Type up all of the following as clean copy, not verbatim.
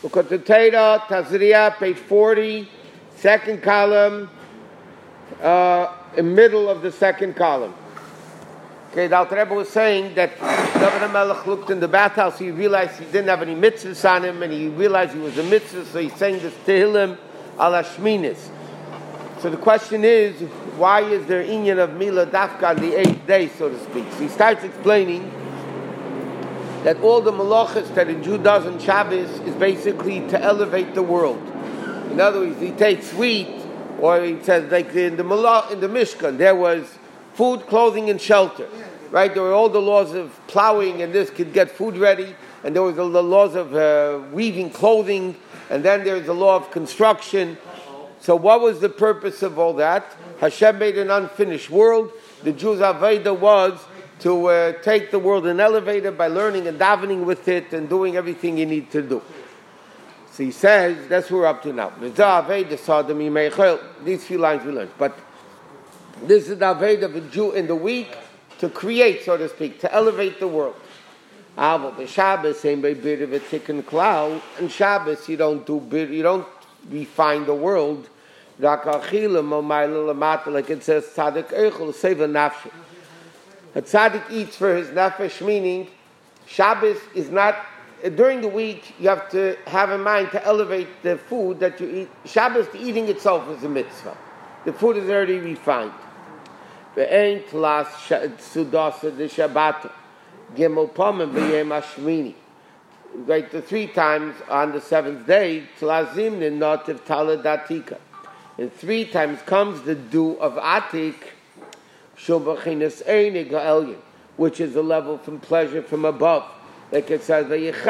Ukototera Tazria, page 40, second column, in middle of the second column. Okay, the Alter Rebbe was saying that David HaMelech looked in the bathhouse, he realized he didn't have any mitzvahs on him, and he realized he was a mitzvah, so he's saying this Tehillim al Hashminis. So the question is, why is there inyan of Mila Dafka on the 8th day, so to speak? So he starts explaining that all the malachas that a Jew does on Shabbos is basically to elevate the world. In other words, he takes wheat, or he says like in the Mishkan, there was food, clothing, and shelter. Right? There were all the laws of plowing, and this could get food ready, and there was the laws of weaving clothing, and then there's the law of construction. So what was the purpose of all that? Hashem made an unfinished world. The Jews' Aveda was to take the world and elevate it by learning and davening with it and doing everything you need to do. So he says, that's what we're up to now. These few lines we learned. But this is the Aveda of a Jew in the week to create, so to speak, to elevate the world. And Shabbos, you don't refine the world. Like it says, Tzaddik Eichel Seva Nafshe. A tzaddik eats for his nefesh, meaning Shabbos is not, during the week you have to have in mind to elevate the food that you eat. Shabbos, the eating itself is a mitzvah. The food is already refined. Right, the 3 times on the 7th day, and 3 times comes the dew of Atik, which is a level from pleasure from above. Like it says,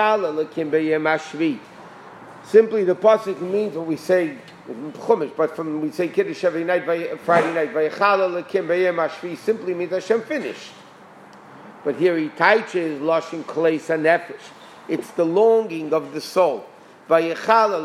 simply the pasuk means what we say in Chumash, but from we say Kiddush every night, Friday night, simply means Hashem finished. But here he teaches Lashon Kleis HaNefesh. It's the longing of the soul. On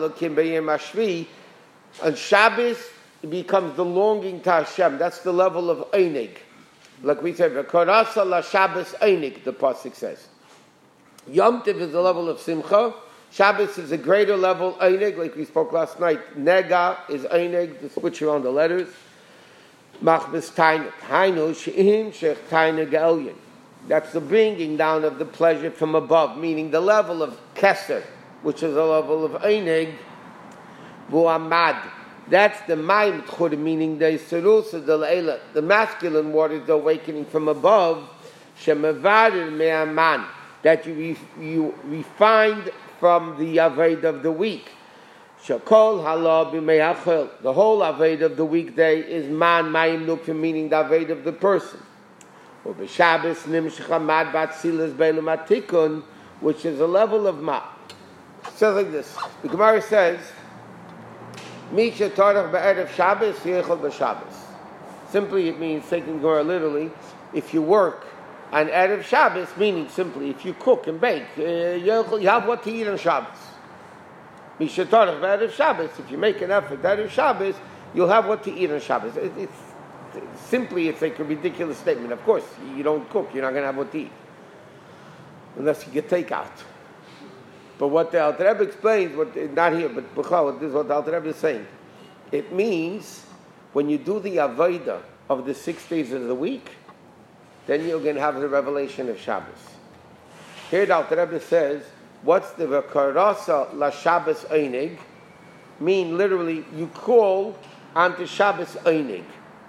Shabbos, it becomes the longing to Hashem. That's the level of Einig. Like we said, V'korasa la Shabbos Einig, the pasuk says. Yom Tov is the level of Simcha. Shabbos is a greater level, Einig, like we spoke last night. Nega is Einig, to switch around the letters. Machbis Tainet. Hainu she'im shech Tainet Ge'elyin. That's the bringing down of the pleasure from above, meaning the level of Keser, which is a level of Einig, Vu'amad. That's the Mayim Tchur, meaning the Serusa de Leila, the masculine waters, the awakening from above, Shemevarir Me'aman, that you refined from the Aved of the week. Shakol Hala B'Me'achel, the whole Aved of the weekday is Man Mayim Nukvim, meaning the Aved of the person. Or B'Shabbos Nimshcha Mad Batzilas Be'elam Atikun, which is a level of Ma. It says like this. The Gemara says, Misha Torach B'Erev Shabbos Yechol B'Shabbos. Simply it means, taking Gemara literally, if you work on Erev Shabbos, meaning simply if you cook and bake, you have what to eat on Shabbos. Misha Torach B'Erev Shabbos, if you make an effort Erev Shabbos, you'll have what to eat on Shabbos. It's like a ridiculous statement. Of course, you don't cook, you're not going to have what to eat. Unless you get takeout. But what the Alter Rebbe explains, not here, but Bukhara, this is what the Alter Rebbe is saying. It means when you do the Avodah of the 6 days of the week, then you're going to have the revelation of Shabbos. Here the Alter Rebbe says, what's the V'karasa la Shabbos Einig? Mean literally, you call onto Shabbos Einig.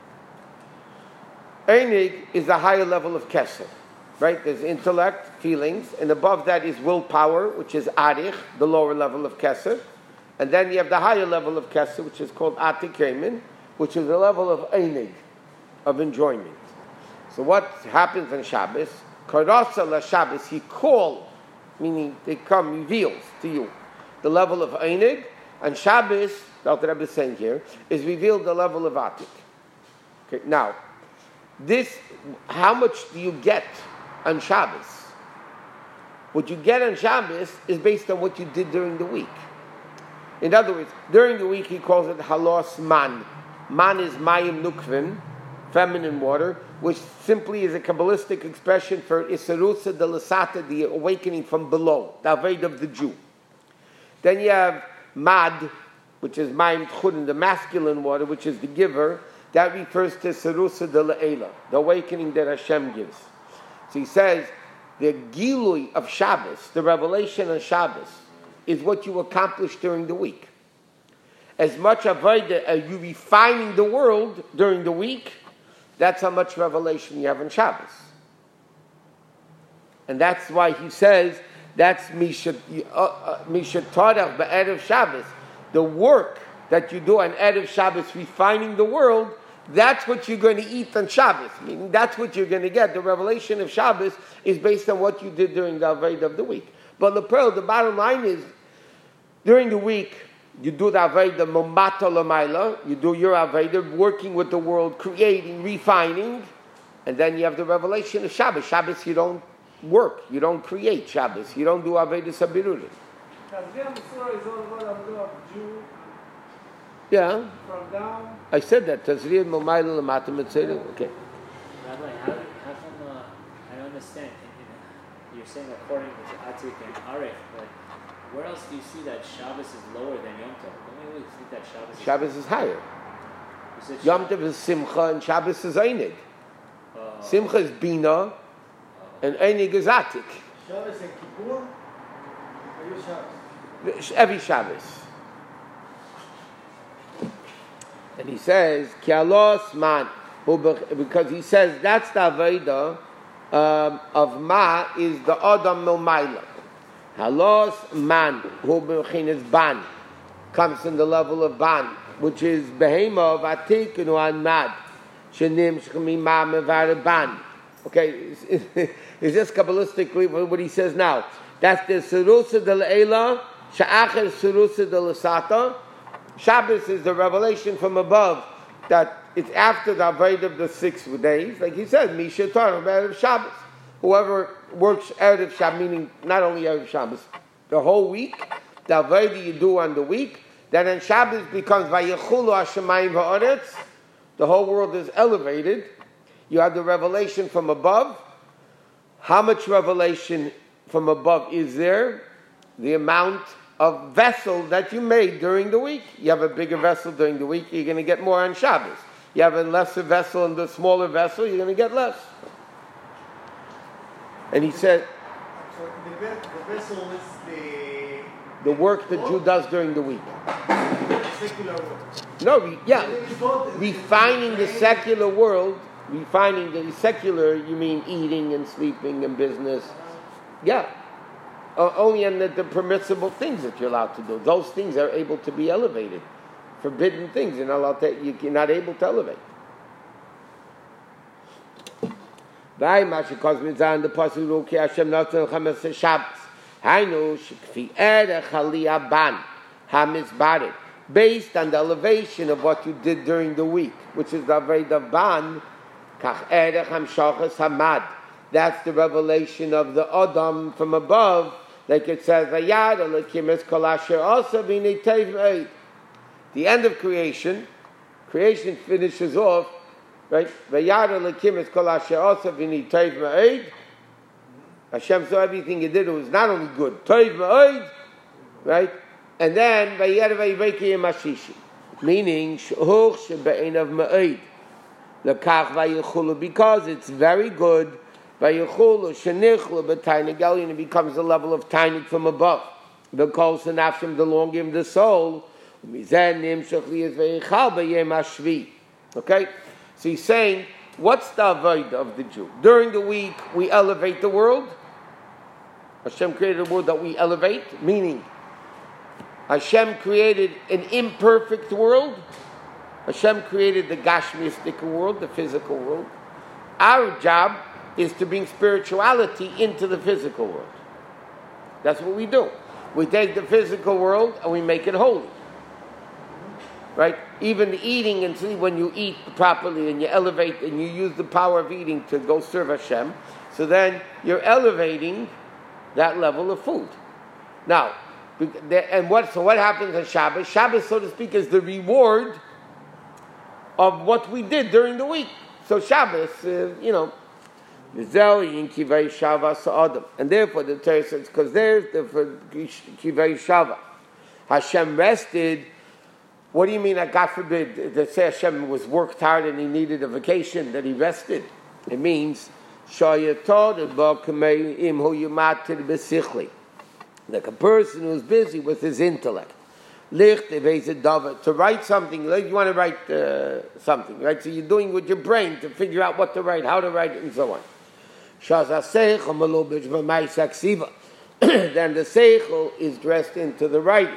Einig is the higher level of Kesed. Right? There's intellect, feelings, and above that is willpower, which is Arich, the lower level of Kesed. And then you have the higher level of Kesed, which is called Atik Emin, which is the level of Einig, of enjoyment. So what happens on Shabbos? Karasa la Shabbos, he call, meaning they come, reveals to you the level of Einig, and Shabbos, the Alter Rebbe is saying here, is revealed the level of Atik. Okay, now, how much do you get on Shabbos? What you get on Shabbos is based on what you did during the week. In other words, during the week he calls it halos man. Man is mayim nukvim, feminine water, which simply is a Kabbalistic expression for Isarusa de Lasata, the awakening from below, the Aved of the Jew. Then you have Mad, which is Mayim Tchurin, the masculine water, which is the giver. That refers to Serusa de Le'ela, the awakening that Hashem gives. So he says, the Gilui of Shabbos, the revelation of Shabbos, is what you accomplish during the week. As much avodah as you refining the world during the week, that's how much revelation you have on Shabbos. And that's why he says, that's Mishat Tarach B'Erev Shabbos. The work that you do on Erev Shabbos, refining the world, that's what you're going to eat on Shabbos. Meaning that's what you're going to get. The revelation of Shabbos is based on what you did during the Avodah of the week. But the bottom line is, during the week, you do the Avodah Momata L'mayla, you do your Avodah, working with the world, creating, refining, and then you have the revelation of Shabbos. Shabbos you don't work, you don't create Shabbos, you don't do Avodah Sabirudim. Yeah. From down. I said that. Tazriyah Momayla L'mata Mitzvah. Okay. Rabbi, how come I don't understand? You're saying according to Atik and Arif, but where else do you see that Shabbos is lower than Yom Tov? Don't you really think that Shabbos is higher. Yom Tov is Simcha and Shabbos is Einig. Simcha is Bina and Einig is Atik. Shabbos and Kippur? Every Shabbos. Every Shabbos. And he says, Ki alos man, because he says that's the Avodah of Ma is the Adam Milmaila. Halos man, who is ban, comes in the level of ban, which is Behema of Atik and Mad. Shenim Shchemi Ma Mevar ban. Okay, it's just Kabbalistically what he says now. That's the Serusa de Le'ela, Sha'acher Serusa de L'Sata. Shabbos is the revelation from above that it's after the Avodah of the 6 days. Like he said, Misha Torah, Erev Shabbos. Whoever works Erev Shabbos, meaning not only Erev Shabbos, the whole week, the Avodah you do on the week, then on Shabbos becomes Vayechulu Hashemayim Va'aretz. The whole world is elevated. You have the revelation from above. How much revelation from above is there? The amount of vessel that you made during the week. You have a bigger vessel during the week, you're going to get more on Shabbos. You have a lesser vessel and the smaller vessel, you're going to get less. And he said, so the vessel is the work the Jew does during the week. Secular work. No, refining the secular world, refining the secular, you mean eating and sleeping and business. Yeah. Only on the permissible things that you're allowed to do. Those things are able to be elevated. Forbidden things you're not able to elevate. By Mashikos Mizan, the Pasuk Ruki Hashem Natan Chamas Shabbos. Hainu Shikfi Erech Aliyah Ban Hamizbarit. Based on the elevation of what you did during the week, which is the Avodah Ban, Kach Erech Hamshachas Hamad. That's the revelation of the Adam from above. Like it says, the end of creation finishes off, right? Hashem saw everything he did, it was not only good, right? And then, meaning, because it's very good, it becomes a level of tiny from above. The longing of the soul. Okay? So he's saying, what's the avodah of the Jew? During the week, we elevate the world. Hashem created a world that we elevate, meaning Hashem created an imperfect world. Hashem created the gashmistic world, the physical world. Our job is to bring spirituality into the physical world. That's what we do. We take the physical world and we make it holy. Right? Even eating and sleep, when you eat properly and you elevate and you use the power of eating to go serve Hashem, so then you're elevating that level of food. Now, what happens on Shabbos? Shabbos, so to speak, is the reward of what we did during the week. So Shabbos, and therefore the Torah says, because there's the Kivay Shava. Hashem rested. What do you mean that, God forbid, that say Hashem was worked hard and he needed a vacation, that he rested? It means, like a person who's busy with his intellect. To write something, like you want to write something, right? So you're doing with your brain to figure out what to write, how to write it, and so on. Then the seichel is dressed into the writing.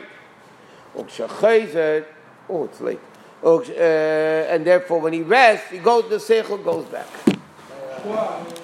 Oh, it's late. And therefore, when he rests, the seichel goes back.